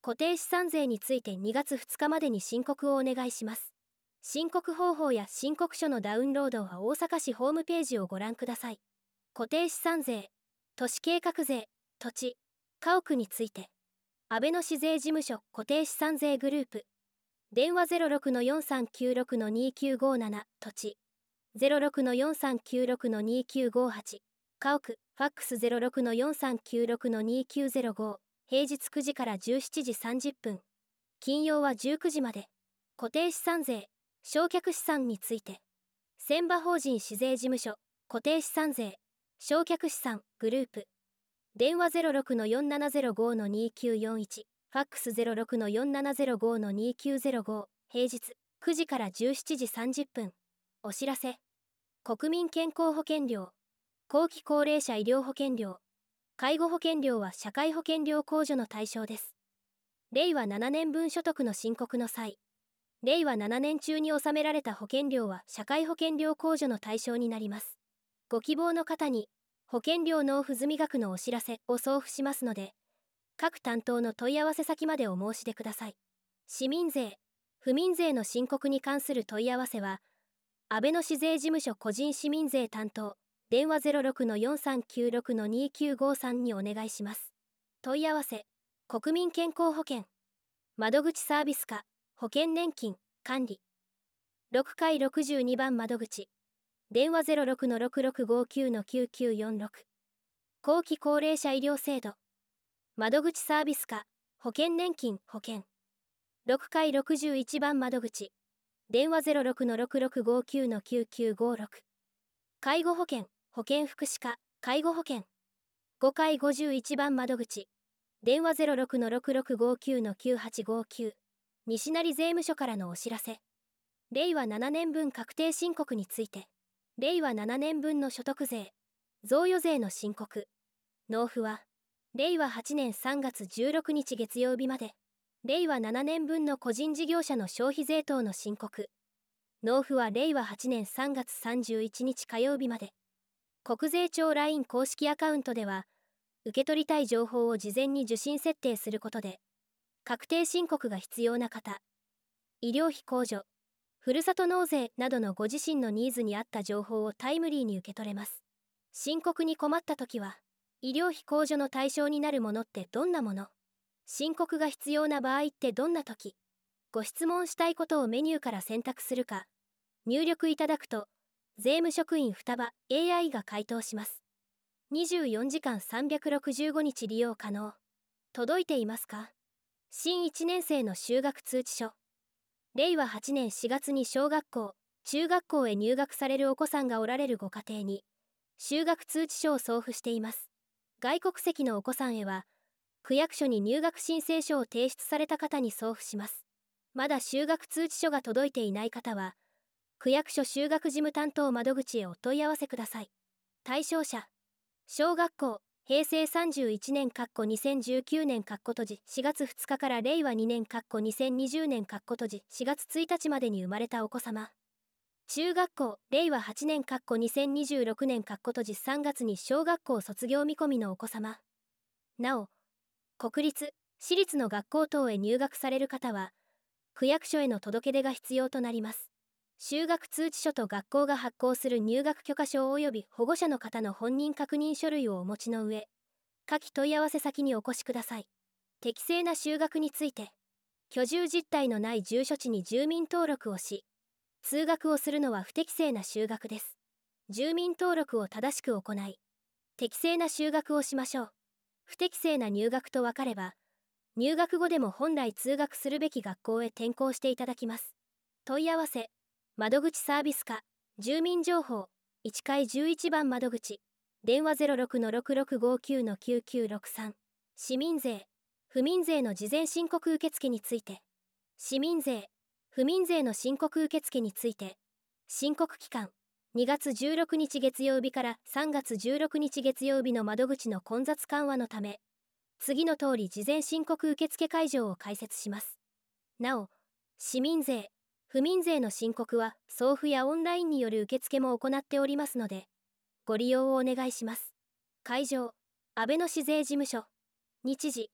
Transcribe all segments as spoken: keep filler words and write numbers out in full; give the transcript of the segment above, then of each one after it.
固定資産税についてにがつふつかまでに申告をお願いします。申告方法や申告書のダウンロードは大阪市ホームページをご覧ください。固定資産税、都市計画税、土地、家屋について。安倍野市税事務所固定資産税グループ。電話 ゼロろくのよんさんきゅうろくのにきゅうごなな 土地。ゼロろくのよんさんきゅうろくのにきゅうごはち。家屋、ファックス ゼロろくのよんさんきゅうろくのにきゅうゼロご。平日くじからじゅうしちじさんじゅっぷん。金曜はじゅうくじまで。固定資産税、償却資産について。船場法人市税事務所、固定資産税、償却資産、グループ。電話 ゼロろくのよんななゼロごのにきゅうよんいち。ファックス ゼロろくのよんななゼロごのにきゅうゼロご。平日、くじからじゅうしちじさんじゅっぷん。お知らせ。国民健康保険料、後期高齢者医療保険料、介護保険料は社会保険料控除の対象です。れいわななねんぶん所得の申告の際、れいわななねん中に納められた保険料は社会保険料控除の対象になります。ご希望の方に、保険料納付済額のお知らせを送付しますので、各担当の問い合わせ先までお申し出ください。市民税、府民税の申告に関する問い合わせは、安倍野市税事務所個人市民税担当、電話 ゼロろくのよんさんきゅうろくのにきゅうごさんにお願いします。問い合わせ、国民健康保険、窓口サービス課、保険年金、管理。ろっかいろくじゅうにばん窓口、電話 ゼロろくのろくろくごきゅうのきゅうきゅうよんろく。後期高齢者医療制度、窓口サービス課、保険年金、保険。ろっかいろくじゅういちばん窓口、電話 ゼロろくのろくろくごきゅうのきゅうきゅうごろく。介護保険、保健福祉課、介護保険。ごかいごじゅういちばん窓口、電話 ゼロろくのろくろくごきゅうのきゅうはちごきゅう。西成税務署からのお知らせ。れいわななねんぶん確定申告について。れいわななねんぶんの所得税、贈与税の申告。納付は、れいわはちねんさんがつじゅうろくにち月曜日まで。れいわななねんぶんの個人事業者の消費税等の申告。納付はれいわはちねんさんがつさんじゅういちにち火曜日まで。国税庁 ライン 公式アカウントでは、受け取りたい情報を事前に受信設定することで、確定申告が必要な方、医療費控除、ふるさと納税などのご自身のニーズに合った情報をタイムリーに受け取れます。申告に困ったときは、医療費控除の対象になるものってどんなもの？申告が必要な場合ってどんなとき？ご質問したいことをメニューから選択するか、入力いただくと、税務職員双葉 エーアイ が回答します。にじゅうよじかんさんびゃくろくじゅうごにち利用可能。届いていますか？新いちねん生の就学通知書。れいわはちねんしがつに小学校、中学校へ入学されるお子さんがおられるご家庭に、就学通知書を送付しています。外国籍のお子さんへは、区役所に入学申請書を提出された方に送付します。まだ就学通知書が届いていない方は、区役所就学事務担当窓口へお問い合わせください。対象者、小学校、へいせいさんじゅういちねんにせんじゅうきゅうねん閉じしがつふつかかられいわにねんにせんにじゅうねん閉じしがつついたちまでに生まれたお子様。中学校、れいわはちねんにせんにじゅうろくねん閉じさんがつに小学校卒業見込みのお子様。なお、国立、私立の学校等へ入学される方は、区役所への届け出が必要となります。就学通知書と学校が発行する入学許可証及び保護者の方の本人確認書類をお持ちの上、下記問い合わせ先にお越しください。適正な就学について、居住実態のない住所地に住民登録をし、通学をするのは不適正な就学です。住民登録を正しく行い、適正な就学をしましょう。不適正な入学と分かれば、入学後でも本来通学するべき学校へ転校していただきます。問い合わせ、窓口サービス課、住民情報、いちかいじゅういちばん窓口、電話 ゼロろくのろくろくごきゅうのきゅうきゅうろくさん。市民税、府民税の事前申告受付について。市民税、府民税の申告受付について。申告期間、にがつじゅうろくにち月曜日からさんがつじゅうろくにち月曜日の窓口の混雑緩和のため、次の通り事前申告受付会場を開設します。なお、市民税、府民税の申告は送付やオンラインによる受付も行っておりますので、ご利用をお願いします。会場、安倍野市税事務所。日時、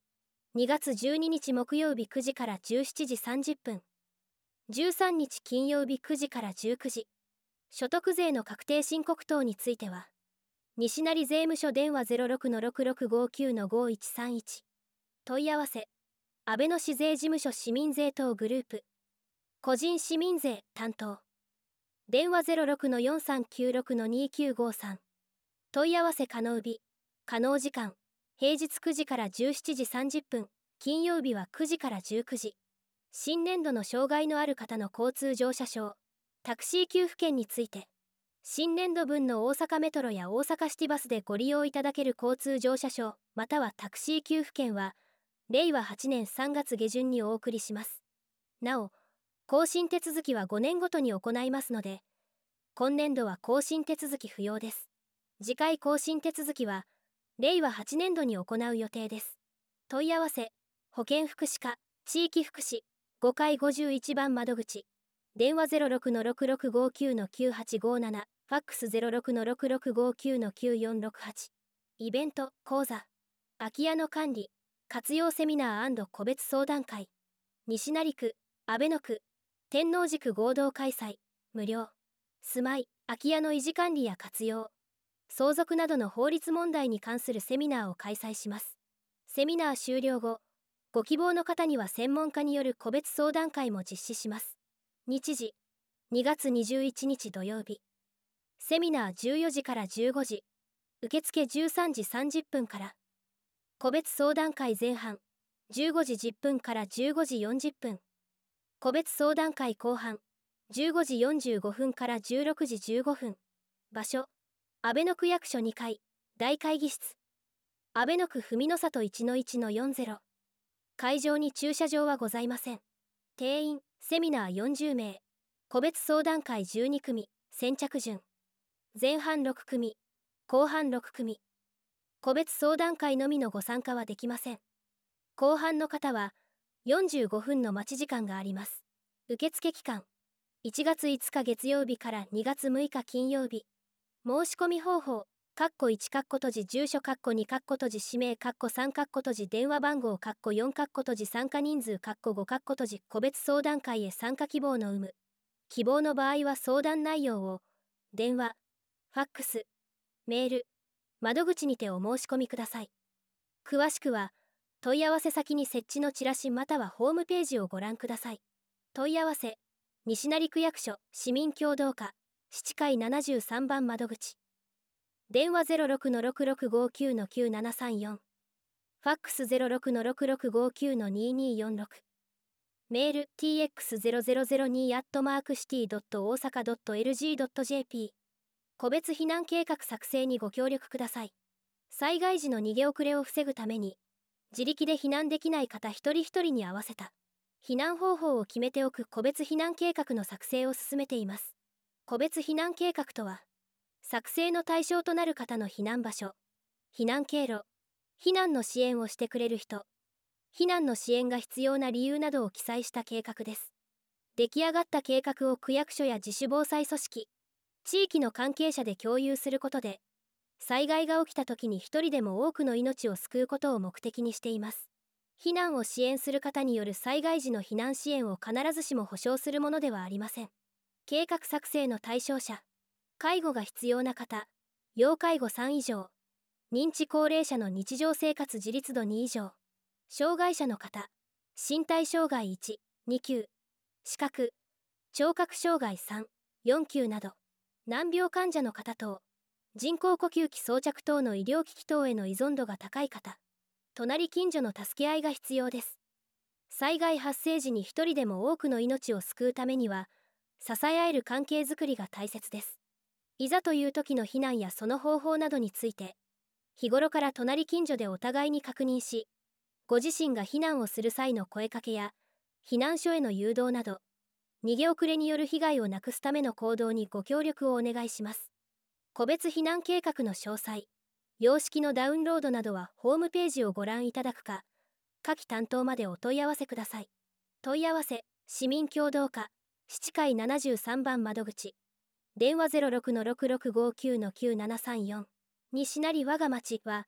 にがつじゅうににち木曜日くじからじゅうしちじさんじゅっぷん、じゅうさんにち金曜日くじからじゅうくじ。所得税の確定申告等については、西成税務署電話 ゼロろくのろくろくごきゅうのごいちさんいち。問い合わせ、阿部野市税事務所市民税等グループ。個人市民税担当。電話 ゼロろくのよんさんきゅうろくのにきゅうごさん。問い合わせ可能日、可能時間、平日くじからじゅうしちじさんじゅっぷん、金曜日はくじからじゅうくじ。新年度の障害のある方の交通乗車証、タクシー給付券について、新年度分の大阪メトロや大阪シティバスでご利用いただける交通乗車証またはタクシー給付券は、れいわはちねんさんがつげじゅんにお送りします。なお、更新手続きはごねんごとに行いますので、今年度は更新手続き不要です。次回更新手続きは、れいわはちねんどに行う予定です。問い合わせ、保健福祉課、地域福祉、ごかいごじゅういちばん窓口。電話 ゼロろくのろくろくごきゅうのきゅうはちごなな、ファックス ゼロろくのろくろくごきゅうのきゅうよんろくはち。イベント、講座、空き家の管理、活用セミナー&個別相談会。西成区、阿倍野区、天王寺区合同開催、無料。住まい、空き家の維持管理や活用、相続などの法律問題に関するセミナーを開催します。セミナー終了後、ご希望の方には専門家による個別相談会も実施します。日時、にがつにじゅういちにち土曜日。セミナーじゅうよじからじゅうごじ。受付じゅうさんじさんじゅっぷんから。個別相談会前半、じゅうごじじゅっぷんからじゅうごじよんじゅっぷん。個別相談会後半、じゅうごじよんじゅうごふんからじゅうろくじじゅうごふん。場所、阿倍野区役所にかい、大会議室。阿倍野区文の里 いちのいちのよんじゅう。会場に駐車場はございません。定員、セミナーよんじゅうめい。個別相談会じゅうにくみ、先着順。前半ろくくみ、後半ろくくみ。個別相談会のみのご参加はできません。後半の方は、よんじゅうごふんの待ち時間があります。受付期間、いちがついつか月曜日からにがつむいか金曜日。申し込み方法、かっこいちかっこ閉じ住所かっこにかっこ閉じ氏名かっこさんかっこ閉じ電話番号かっこよんかっこ閉じ参加人数かっこごかっこ閉じ個別相談会へ参加希望の有無。希望の場合は相談内容を、電話、ファックス、メール、窓口にてお申し込みください。詳しくは、問い合わせ先に設置のチラシまたはホームページをご覧ください。問い合わせ、西成区役所市民協同課七階ななじゅうさんばん窓口。電話 ゼロろくのろくろくごきゅうのきゅうななさんよん。ファックス ゼロろくのろくろくごきゅうのにによんろく。メール ティーエックスゼロゼロゼロに アットマークシティドット大阪ドットエルジードットジェーピー。個別避難計画作成にご協力ください。災害時の逃げ遅れを防ぐために、自力で避難できない方一人一人に合わせた避難方法を決めておく個別避難計画の作成を進めています。個別避難計画とは、作成の対象となる方の避難場所、避難経路、避難の支援をしてくれる人、避難の支援が必要な理由などを記載した計画です。出来上がった計画を区役所や自主防災組織、地域の関係者で共有することで、災害が起きた時に一人でも多くの命を救うことを目的にしています。避難を支援する方による災害時の避難支援を必ずしも保証するものではありません。計画作成の対象者、介護が必要な方、要介護さんいじょう、認知高齢者の日常生活自立度にいじょう、障害者の方、身体障害いち、にきゅう、視覚、聴覚障害さん、よんきゅうなど、難病患者の方等、人工呼吸器装着等の医療機器等への依存度が高い方、隣近所の助け合いが必要です。災害発生時に一人でも多くの命を救うためには、支え合える関係づくりが大切です。いざという時の避難やその方法などについて、日頃から隣近所でお互いに確認し、ご自身が避難をする際の声かけや、避難所への誘導など、逃げ遅れによる被害をなくすための行動にご協力をお願いします。個別避難計画の詳細、様式のダウンロードなどはホームページをご覧いただくか、下記担当までお問い合わせください。問い合わせ、市民協同課七階ななじゅうさんばん窓口。電話 ゼロろくのろくろくごきゅうのきゅうななさんよん。西成我が町は、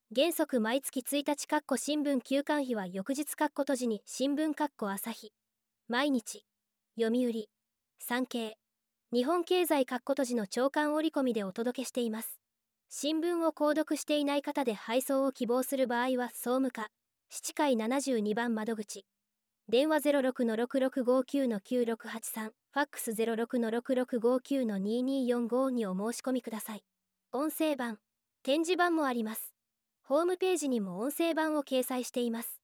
原則毎月ついたち新聞休刊費は翌日閉じに新聞朝日、毎日、読売、産経、日本経済閉じの朝刊折り込みでお届けしています。新聞を購読していない方で配送を希望する場合は総務課七階ななじゅうにばん窓口、電話 ゼロろくのろくろくごきゅうのきゅうろくはちさん、ファックス ゼロろくのろくろくごきゅうのにによんご にお申し込みください。音声版、展示版もあります。ホームページにも音声版を掲載しています。